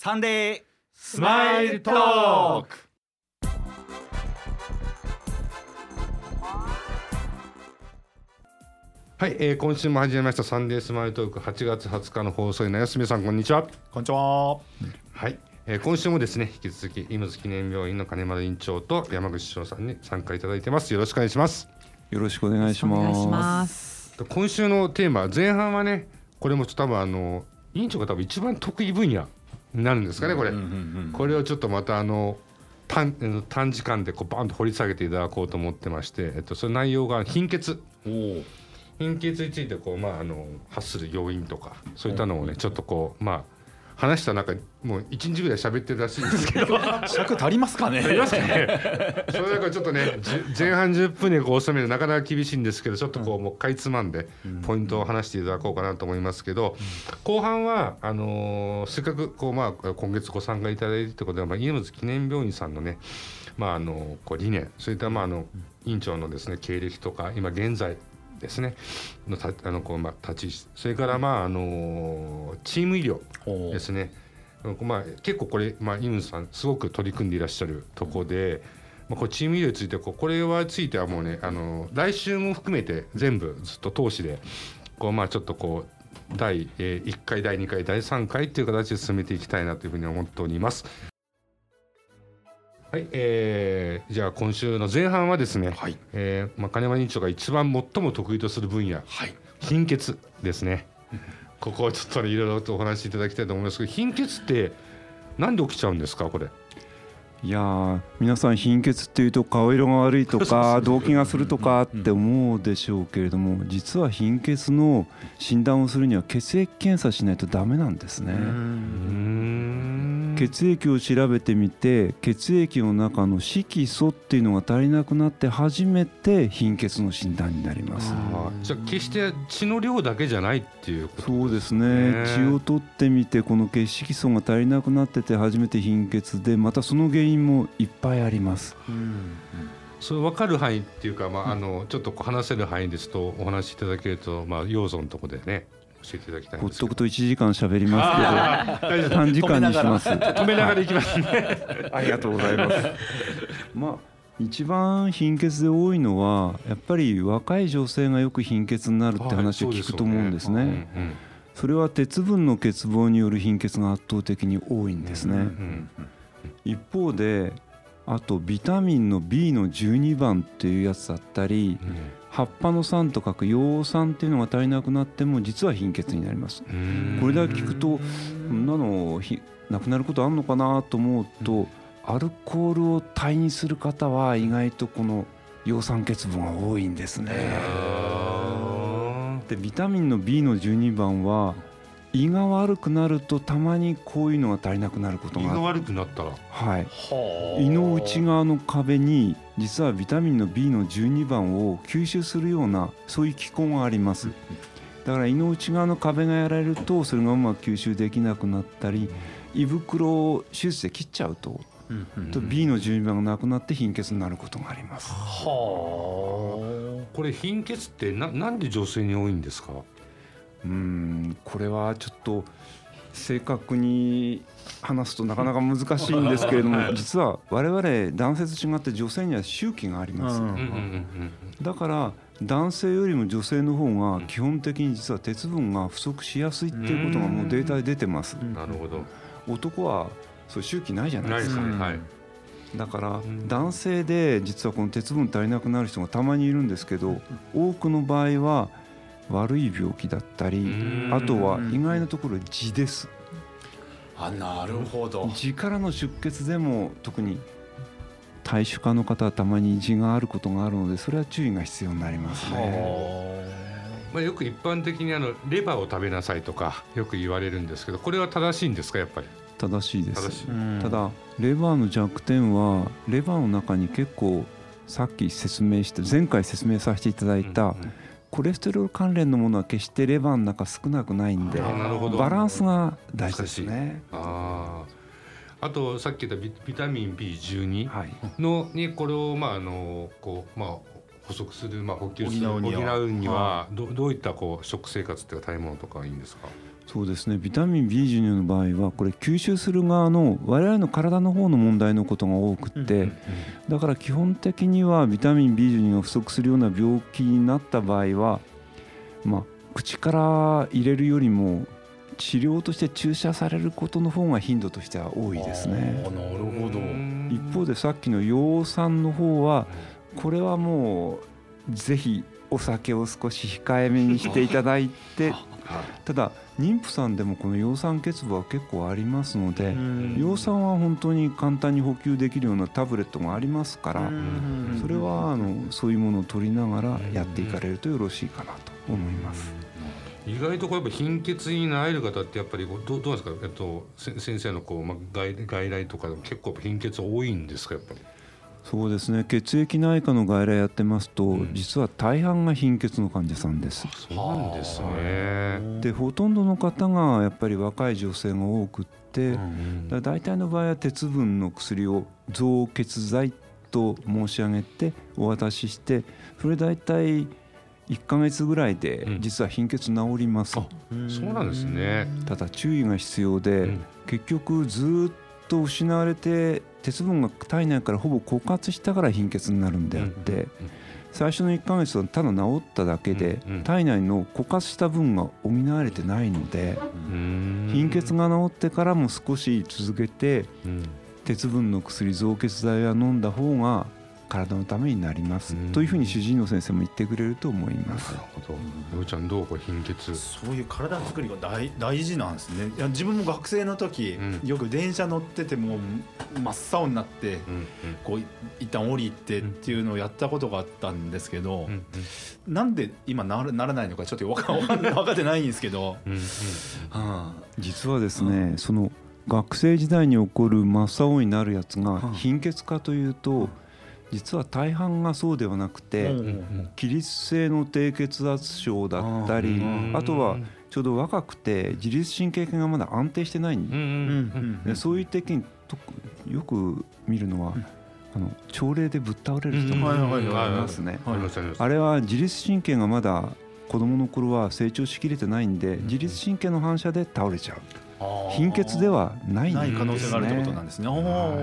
サンデースマイルトーク。はい、今週も始めましたサンデースマイルトーク8月20日の放送になります。皆さんこんにちは。 こんにちは。 はい、今週もですね引き続きイムズ記念病院の金丸院長と山口翔さんに参加いただいてます。よろしくお願いします。 よろしくお願いします。 今週のテーマ前半はね、これも多分院長が多分一番得意分野になるんですかね、これ、これをちょっとまた短時間でこうバンと掘り下げていただこうと思ってまして、その内容が貧血についてこう、発する要因とかそういったのをねちょっとこう話した中もう1日ぐらい喋ってるらしいんですけど尺足りますかね。 足りますかね。それだからちょっとね前半10分でこう収めるなかなか厳しいんですけど、ちょっとこうもうかいつまんでポイントを話していただこうかなと思いますけど、後半はせっかくこう今月ご参加いただいてってことで、イムズ記念病院さんのねこう理念、そういった院長のですね経歴とか今現在ですねのこう立ち位置、それからチーム医療ですね。結構これ、イムズさんすごく取り組んでいらっしゃるところで、これチーム医療についてこれはついてはもうね来週も含めて全部ずっと通しでこうちょっとこう第1回第2回第3回っていう形で進めていきたいなというふうに思っております。はい、じゃあ今週の前半はですね、はい金丸院長が一番最も得意とする分野、貧血ですね。ここをちょっといろいろとお話しいただきたいと思いますけど、貧血ってなんで起きちゃうんですかこれ。 いや皆さん貧血っていうと顔色が悪いとか動悸がするとかって思うでしょうけれども、実は貧血の診断をするには血液検査しないとダメなんですね。血液を調べてみて血液の中の色素っていうのが足りなくなって初めて貧血の診断になります。 じゃあ決して血の量だけじゃないっていうことですね。 そうですね。血を取ってみてこの血色素が足りなくなってて初めて貧血で、またその原因もいっぱいあります。 それ分かる範囲っていうか、ちょっとこう話せる範囲ですとお話しいただけると、要素のところでね教えていただきたいんですけど。 ほっとくと1時間喋りますけど短時間にします。 止めながらいきますね。 ありがとうございます。一番貧血で多いのはやっぱり若い女性がよく貧血になるって話を聞くと思うんですね。それは鉄分の欠乏による貧血が圧倒的に多いんですね。一方であとビタミンの B の12番っていうやつだったり、葉っぱの酸と書く葉酸っていうのが足りなくなっても実は貧血になります。これだけ聞くとなくなることあるのかなと思うと、アルコールを体にする方は意外とこの葉酸欠乏が多いんですね。でビタミンの B の12番は胃が悪くなるとたまにこういうのが足りなくなることが胃が悪くなったら、 胃の内側の壁に実はビタミンの B の12番を吸収するようなそういう機構があります。だから胃の内側の壁がやられるとそれがうまく吸収できなくなったり、胃袋を手術で切っちゃうとB の12番がなくなって貧血になることがあります。 これ貧血ってなんで女性に多いんですか。 これはちょっと正確に話すとなかなか難しいんですけれども実は我々男性と違って女性には周期があります。だから男性よりも女性の方が基本的に実は鉄分が不足しやすいっていうことがもうデータで出てます。 なるほど。 男はそういう周期ないじゃないですか。だから男性で実はこの鉄分足りなくなる人がたまにいるんですけど、多くの場合は悪い病気だったり、あとは意外なところ痔です。 なるほど。 痔からの出血でも特に体種家の方はたまに痔があることがあるので、それは注意が必要になりますね。 よく一般的にレバーを食べなさいとかよく言われるんですけど、これは正しいんですか。やっぱり正しいです。ただレバーの弱点はレバーの中に結構さっき前回説明させていただいたコレステロール関連のものは決してレバーの中少なくないんで、バランスが大事ですね。 あとさっき言ったビタミン B12 にこれを補足する補給する補うにはどういった食生活っていうか食べ物とかいいんですか。 そうですね、ビタミン B12 の場合はこれ吸収する側の我々の体の方の問題のことが多くってだから基本的にはビタミン B12 が不足するような病気になった場合は口から入れるよりも治療として注射されることの方が頻度としては多いですね。 なるほど。 一方でさっきの葉酸の方はこれはもうぜひお酒を少し控えめにしていただいてただ妊婦さんでもこの葉酸欠乏は結構ありますので葉酸は本当に簡単に補給できるようなタブレットがありますからそれはそういうものを取りながらやっていかれるとよろしいかなと思います。 意外とこれやっぱ貧血になられる方ってやっぱりどうですか、先生の外来とかでも結構貧血多いんですかやっぱり。 そうですね、血液内科の外来やってますと、実は大半が貧血の患者さんです。 そうなんですね。 でほとんどの方がやっぱり若い女性が多くって、大体の場合は鉄分の薬を増血剤と申し上げてお渡しして、それ大体1ヶ月ぐらいで実は貧血治ります。 そうなんですね。 ただ注意が必要で、結局ずっと失われて鉄分が体内からほぼ枯渇したから貧血になるんであって、最初の1ヶ月はただ治っただけで体内の枯渇した分が補われてないので、貧血が治ってからも少し続けて鉄分の薬増血剤は飲んだ方が体のためになりますというふうに主治医の先生も言ってくれると思います。 なるほど。ようちゃんどうこれ貧血。 そういう体作りが大事なんですね。いや自分も学生の時、よく電車乗ってても真っ青になって、こう一旦降りてっていうのをやったことがあったんですけど、なんで今ならないのかちょっと分かってないんですけど、 実はですね、その学生時代に起こる真っ青になるやつが貧血かというと、実は大半がそうではなくて、起立性の低血圧症だったり、あとはちょうど若くて自律神経系がまだ安定してないんで、そういう時によく見るのは朝礼でぶっ倒れる人がいますね。あれは自律神経がまだ子供の頃は成長しきれてないんで、自律神経の反射で倒れちゃう。貧血ではないんですね。 可能性があるってことなんですね。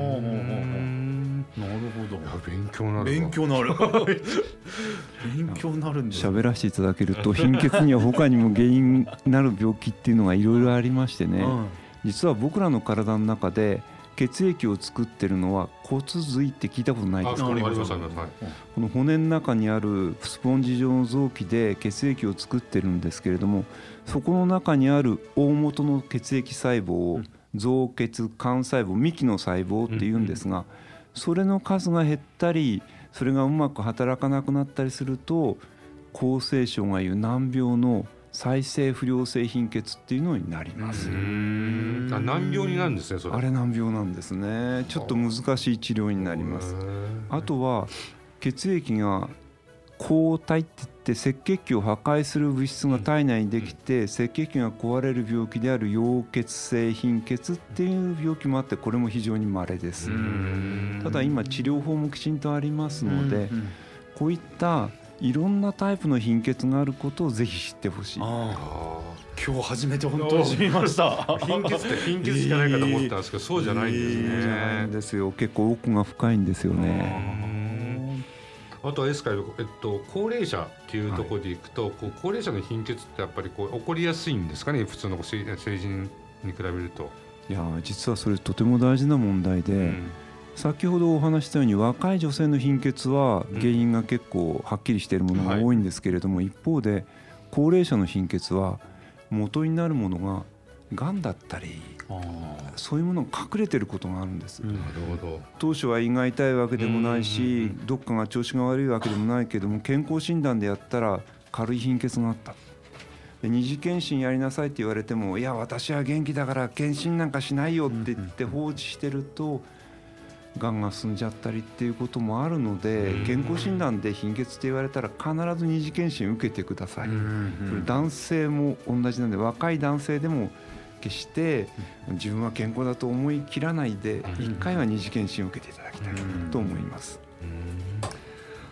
なるほど。 勉強になる。 勉強になる。勉強になるんです。 喋らせていただけると、貧血には他にも原因になる病気っていうのがいろいろありましてね、実は僕らの体の中で血液を作ってるのは骨髄って聞いたことないですか？この骨の中にあるスポンジ状の臓器で血液を作ってるんですけれども、そこの中にある大元の血液細胞を造血幹細胞、幹の細胞っていうんですが、それの数が減ったり、それがうまく働かなくなったりすると、厚生省が言う難病の再生不良性貧血っていうのになります。 難病になるんですね、それ。 あれ難病なんですね。ちょっと難しい治療になります。あとは血液が抗体っていって赤血球を破壊する物質が体内にできて赤血球が壊れる病気である溶血性貧血っていう病気もあって、これも非常に稀です。ただ今治療法もきちんとありますので、こういったいろんなタイプの貧血があることをぜひ知ってほしい。 今日初めて本当に知りました。 貧血って貧血じゃないかと思ったんですけど、そうじゃないんですね。 じゃないんですよ。結構奥が深いんですよね。 あとはですから、高齢者っていうところでいくと、高齢者の貧血ってやっぱり起こりやすいんですかね、普通の成人に比べると。 いや実はそれとても大事な問題で、先ほどお話したように若い女性の貧血は原因が結構はっきりしているものが多いんですけれども、一方で高齢者の貧血は元になるものががんだったり、そういうものが隠れていることがあるんです。 なるほど。 当初は胃が痛いわけでもないし、どっかが調子が悪いわけでもないけども、健康診断でやったら軽い貧血があった。で二次検診やりなさいって言われても、いや私は元気だから検診なんかしないよって言って放置してると、がんが進んじゃったりっていうこともあるので、健康診断で貧血って言われたら必ず二次検診受けてください。男性も同じなんで、若い男性でも決して自分は健康だと思い切らないで、一回は二次検診を受けていただきたいと思います。 なる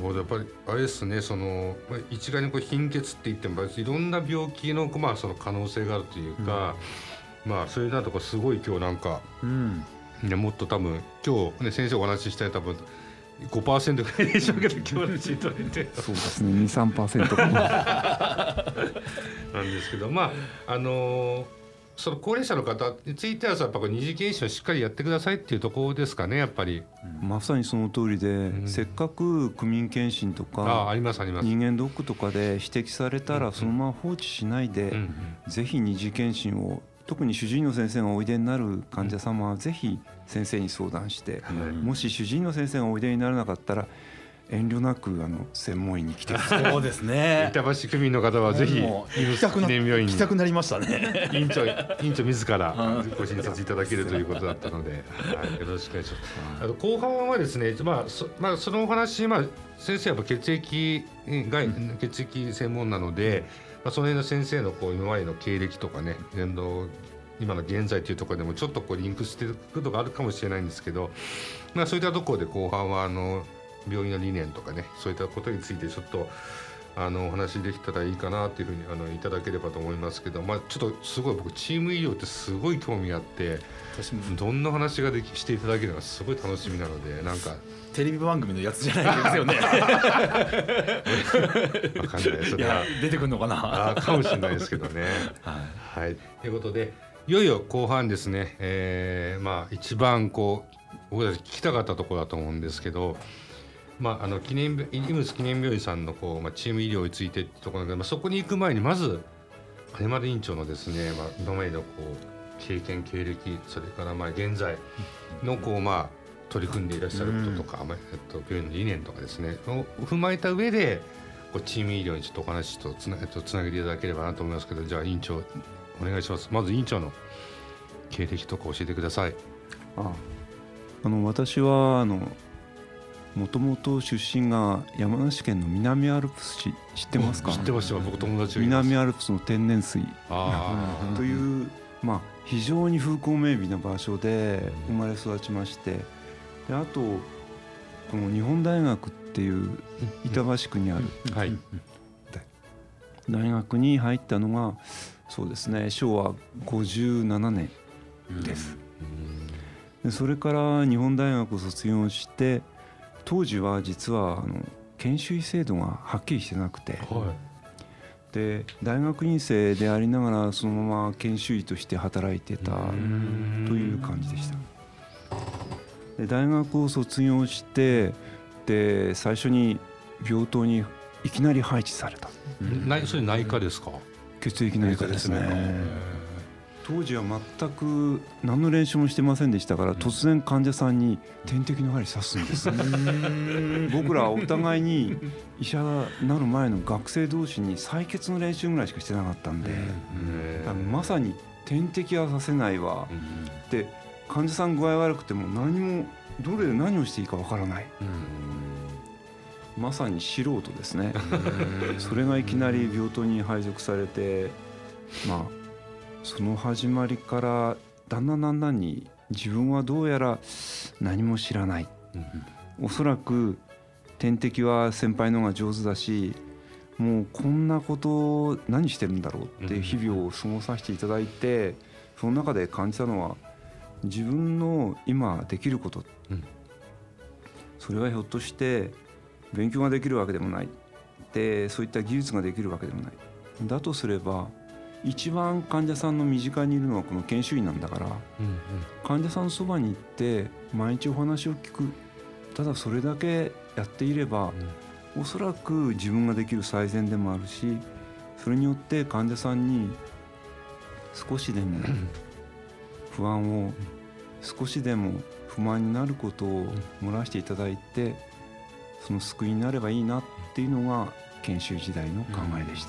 ほど。やっぱりあれですね、一概に貧血って言ってもいろんな病気の、その可能性があるというか、それだとすごい今日なんか、もっと多分今日ね先生お話ししたい多分5% ぐらいでしょうけど今日のチートでてそうですね 2,3% かなんですけどその高齢者の方についてはやっぱ二次検診をしっかりやってくださいっていうところですかねやっぱり。 まさにその通りで、せっかく区民検診とかあります人間ドックとかで指摘されたらそのまま放置しないで、ぜひ二次検診を特に主治医の先生がおいでになる患者様はぜひ先生に相談して、もし主治医の先生がおいでにならなかったら遠慮なく専門医に来てください。 そうですね。 板橋区民の方はぜひ行きたくなりましたね。 院長自らご診察いただけるということだったので、よろしくお願いします。後半はですね、そのお話、先生はやっぱ血液専門なので、その辺の先生の今までの経歴とかね、今の現在というところでもちょっとリンクしていることがあるかもしれないんですけど、そういったところで後半は病院の理念とかね、そういったことについてちょっとお話できたらいいかなというふうにいただければと思いますけど、ちょっとすごい僕チーム医療ってすごい興味があって、どんな話がしていただけるのかすごい楽しみなので、なんかテレビ番組のやつじゃないですよね。 わかんないです。 出てくるのかな。 かもしれないですけどね。はい。ということでいよいよ後半ですね。一番僕たち聞きたかったところだと思うんですけど。イムス記念病院さんのチーム医療についてってところなので、そこに行く前にまず金丸院長のですね、今までの経験経歴、それから現在の取り組んでいらっしゃることとか、病院の理念とかですねを踏まえた上でチーム医療にちょっとお話とつなげていただければなと思いますけど、じゃあ院長お願いします。まず院長の経歴とか教えてください。 私はもともと出身が山梨県の南アルプス市、知ってますか？ 知ってました。僕友達がいます。 南アルプスの天然水という、非常に風光明媚な場所で生まれ育ちまして、であとこの日本大学っていう板橋区にある大学に入ったのがそうですね、昭和57年です。でそれから日本大学を卒業して、当時は実は研修医制度がはっきりしてなくて、で大学院生でありながらそのまま研修医として働いてたという感じでした。で大学を卒業してで最初に病棟にいきなり配置された。 それ内科ですか？ 血液内科ですね。当時は全く何の練習もしてませんでしたから、突然患者さんに点滴の針刺すんです僕らはお互いに医者になる前の学生同士に採血の練習ぐらいしかしてなかったんで、まさに点滴はさせないわ、で患者さん具合悪くてもどれで何をしていいかわからない、まさに素人ですねそれがいきなり病棟に配属されて、その始まりからだんだんに自分はどうやら何も知らない、おそらく点滴は先輩の方が上手だし、もうこんなこと何してるんだろうって日々を過ごさせていただいて、その中で感じたのは自分の今できること、それはひょっとして勉強ができるわけでもないで、そういった技術ができるわけでもない、だとすれば一番患者さんの身近にいるのはこの研修医なんだから、患者さんのそばに行って毎日お話を聞く、ただそれだけやっていれば、おそらく自分ができる最善でもあるし、それによって患者さんに少しでも不安を、少しでも不満になることを漏らしていただいて、その救いになればいいなっていうのが研修時代の考えでした。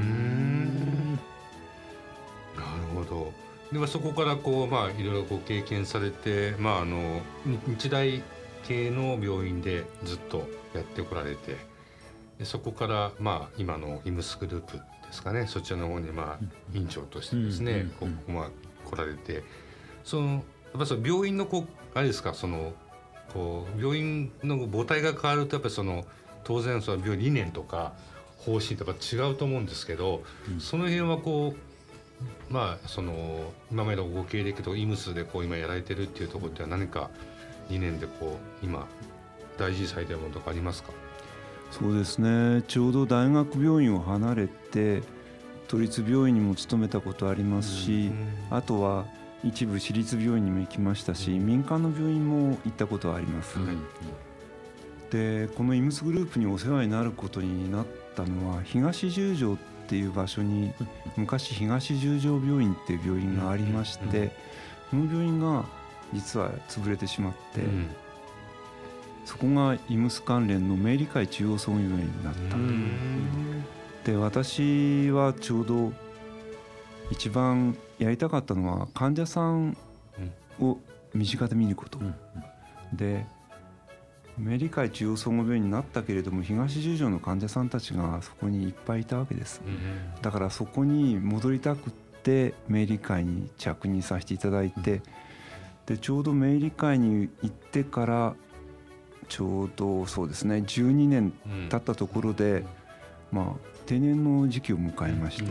なるほど。でそこからいろいろ経験されて、日大系の病院でずっとやってこられて、でそこから今のイムスグループですかね、そちらの方に院長としてですね、来られて、やっぱり病院のあれですか、病院の母体が変わるとやっぱり当然その病院理念とか方針とか違うと思うんですけど、その辺はこうその今までのご経歴とかイムスでこう今やられてるっていうところっては何か理念でこう今大事にされてるものとかありますか？ そうですね、ちょうど大学病院を離れて都立病院にも勤めたことありますし、あとは一部私立病院にも行きましたし、民間の病院も行ったことはあります、でこのイムスグループにお世話になることになったのは東十条っていう場所に昔東十条病院っていう病院がありまして、この病院が実は潰れてしまって、そこがイムス関連の明理会中央総合病院になったで、私はちょうど一番やりたかったのは患者さんを身近で見ることで、明理会中央総合病院になったけれども東十条の患者さんたちがそこにいっぱいいたわけです。だからそこに戻りたくって明理会に着任させていただいて、でちょうど明理会に行ってからちょうどそうですね12年経ったところで、定年の時期を迎えまして、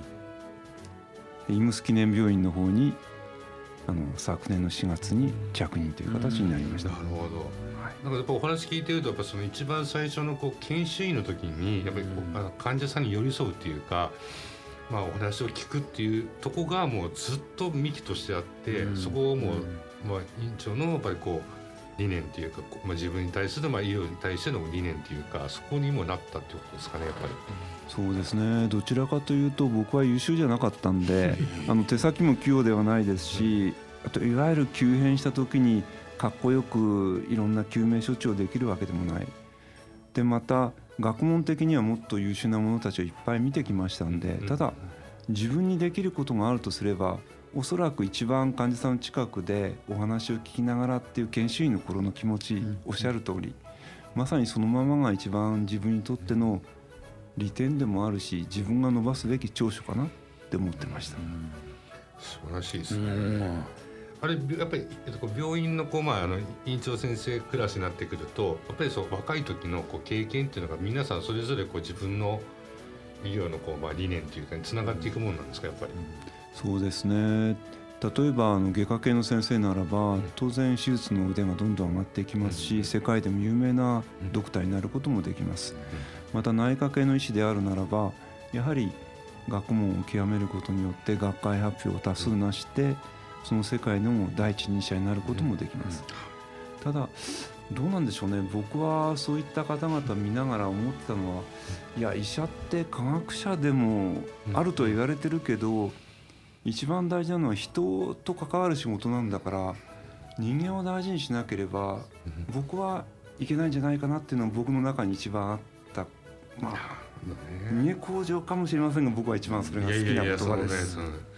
イムス記念病院の方に昨年の4月に着任という形になりました。 なるほど。なんかやっぱお話聞いてるとやっぱその一番最初のこう研修医の時にやっぱり患者さんに寄り添うっていうか、お話を聞くっていうとこがもうずっと幹としてあって、そこをもう、院長のやっぱりこう理念っていうか、自分に対する医療に対しての理念っていうか、そこにもなったってことですかね、やっぱり。 そうですね、どちらかというと僕は優秀じゃなかったんで手先も器用ではないですし、あといわゆる急変した時にかっこよくいろんな救命処置をできるわけでもないで、また学問的にはもっと優秀な者たちをいっぱい見てきましたんで、ただ自分にできることがあるとすればおそらく一番患者さんの近くでお話を聞きながらっていう研修医の頃の気持ち、おっしゃる通りまさにそのままが一番自分にとっての利点でもあるし、自分が伸ばすべき長所かなって思ってました。 素晴らしいですね。あれやっぱり病院の院長先生クラスになってくると、やっぱり若い時の経験っていうのが皆さんそれぞれ自分の医療の理念というかにつながっていくものなんですか、やっぱり。 そうですね、例えば外科系の先生ならば当然手術の腕がどんどん上がっていきますし、世界でも有名なドクターになることもできます。また内科系の医師であるならばやはり学問を極めることによって学会発表を多数なしてその世界の第一人者になることもできます。ただどうなんでしょうね、僕はそういった方々見ながら思ってたのは、いや医者って科学者でもあると言われてるけど、一番大事なのは人と関わる仕事なんだから人間を大事にしなければ僕はいけないんじゃないかなっていうのが僕の中に一番あった。見え向上かもしれませんが僕は一番それが好きな言葉です。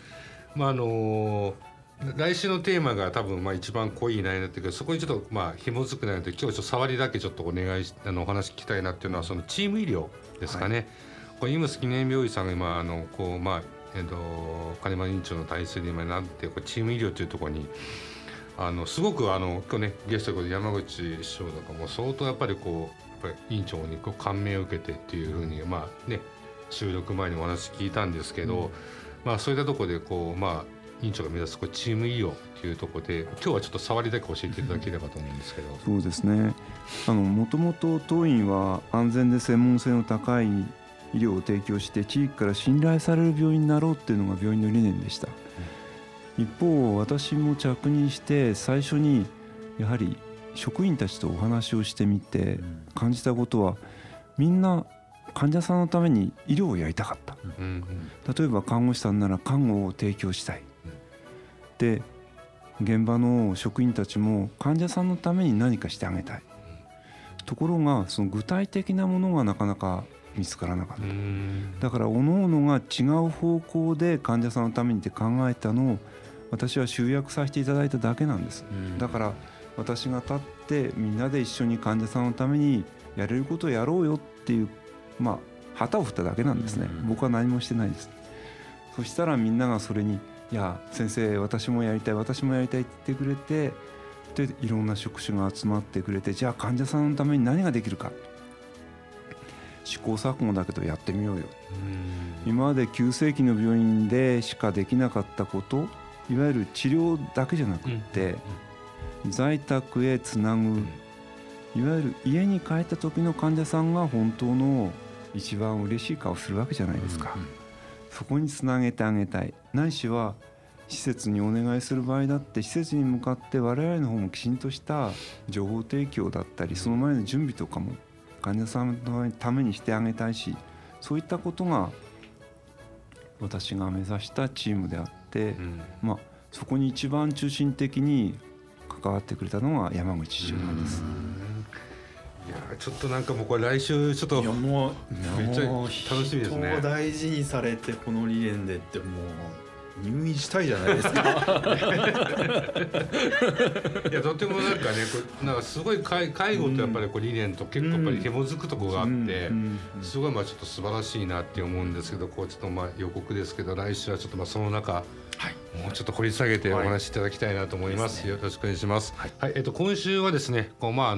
来週のテーマが多分一番濃い内容になってるけど、そこにちょっと紐づく内容で今日ちょっと触りだけちょっとお願いしお話聞きたいなっていうのはそのチーム医療ですかね。これイムス記念病院さんが今金間院長の体制で今なってチーム医療というところにすごく今日ねゲストで山口師匠とかも相当やっぱり院長に感銘を受けてっていうふうに収録前にお話聞いたんですけど、そういったところで院長が目指すチーム医療というところで今日はちょっと触りだけ教えていただければと思うんですけど。 そうですね、もともと当院は安全で専門性の高い医療を提供して地域から信頼される病院になろうっていうのが病院の理念でした。一方私も着任して最初にやはり職員たちとお話をしてみて感じたことは、みんな患者さんのために医療をやりたかった。例えば看護師さんなら看護を提供したい。で現場の職員たちも患者さんのために何かしてあげたい。ところがその具体的なものがなかなか見つからなかった。だから各々が違う方向で患者さんのためにって考えたのを私は集約させていただいただけなんです。だから私が立ってみんなで一緒に患者さんのためにやれることをやろうよっていう旗を振っただけなんですね。僕は何もしてないです。そしたらみんながそれにいや先生私もやりたい私もやりたいって言ってくれて、でいろんな職種が集まってくれて、じゃあ患者さんのために何ができるか、 試行錯誤だけどやってみようよ。今まで急性期の病院でしかできなかったこと、いわゆる治療だけじゃなくって在宅へつなぐ、いわゆる家に帰った時の患者さんが本当の一番嬉しい顔するわけじゃないですか。そこにつなげてあげたい。ないしは施設にお願いする場合だって、施設に向かって我々の方もきちんとした情報提供だったり、その前の準備とかも患者さんのためにしてあげたいし、そういったことが私が目指したチームであって、そこに一番中心的に関わってくれたのが山口市長なんです。 いやちょっとなんかもうこれ来週ちょっともうめっちゃ楽しみですね。 人を大事にされてこの理念でってもう入院したいじゃないですか。 いやとてもなんかねなんかすごい介護とやっぱりこう理念と結構やっぱり紐づくところがあって、すごいちょっと素晴らしいなって思うんですけど、こうちょっと予告ですけど来週はちょっとその中もうちょっと掘り下げてお話しいただきたいなと思います。よろしくお願いします。今週はですね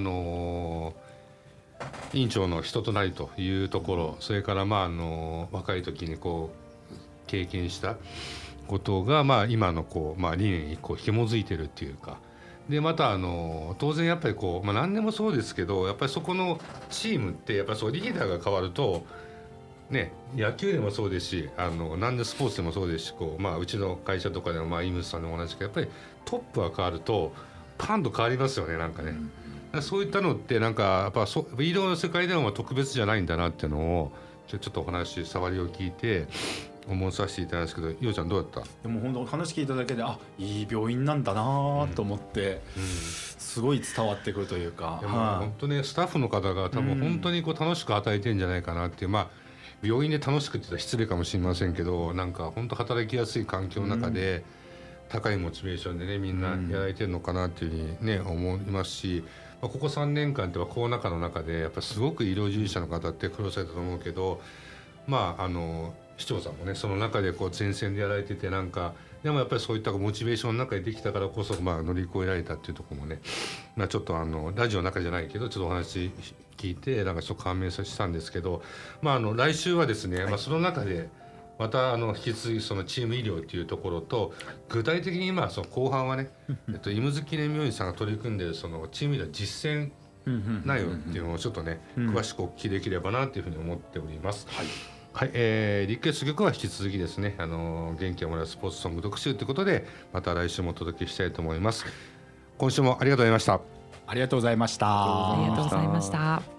委員長の人となりというところ、それから若い時に経験したことが今の理念に紐づいてるっていうか、でまた当然やっぱり何でもそうですけど、やっぱりそこのチームってやっぱりリーダーが変わるとね、野球でもそうですし何でスポーツでもそうですしうちの会社とかでもイムスさんのお話がやっぱりトップが変わるとパンと変わりますよね。なんかね、そういったのってなんかやっぱ医療の世界では特別じゃないんだなっていうのをちょっとお話触りを聞いて思わさせていただいたんですけど、伊代ちゃんどうだった？ でも本当話聞いただけでいい病院なんだなと思って、すごい伝わってくるというか、 本当ねスタッフの方が多分本当に楽しく働いてるんじゃないかなっていう、病院で楽しくって言ったら失礼かもしれませんけど、なんか本当働きやすい環境の中で、高いモチベーションでねみんなやられてるのかなっていうふうにね思いますし、ここ3年間ってコロナ禍の中でやっぱすごく医療従事者の方って苦労されたと思うけど、市長さんもねその中で前線でやられてて、なんかでもやっぱりそういったモチベーションの中でできたからこそ乗り越えられたっていうところもね、ちょっとラジオの中じゃないけどちょっとお話聞いてなんかちょっと感銘したんですけど、来週はですね、その中でまた引き続きそのチーム医療っていうところと、具体的に今その後半はね医務好き記念病院さんが取り組んでいるそのチーム医療実践内容っていうのをちょっとね詳しくお聞きできればなというふうに思っております。リクエスト曲は引き続きですね元気をもらうスポーツソング特集ということでまた来週もお届けしたいと思います。今週もありがとうございました。 ありがとうございました。 ありがとうございました。